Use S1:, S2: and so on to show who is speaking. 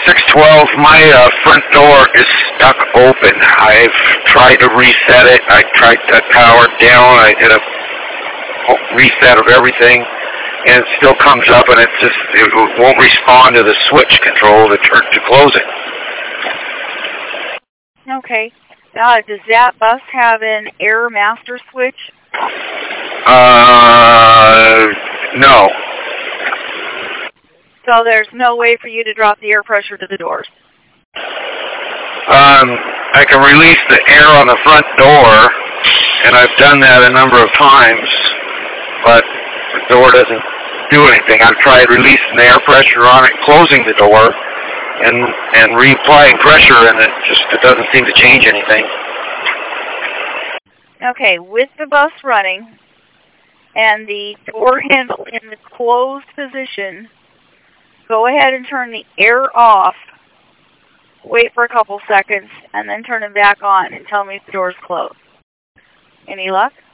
S1: 612, my front door is stuck open. I've tried to reset it. I tried to power it down. I did a reset of everything, and it still comes up, and it won't respond to the switch control to close it.
S2: Okay. Does that bus have an air master switch?
S1: No.
S2: So there's no way for you to drop the air pressure to the doors?
S1: I can release the air on the front door, and I've done that a number of times, but the door doesn't do anything. I've tried releasing the air pressure on it, closing the door, and reapplying pressure, and it doesn't seem to change anything.
S2: Okay, with the bus running and the door handle in the closed position, go ahead and turn the air off, wait for a couple seconds, and then turn it back on and tell me if the door's closed. Any luck?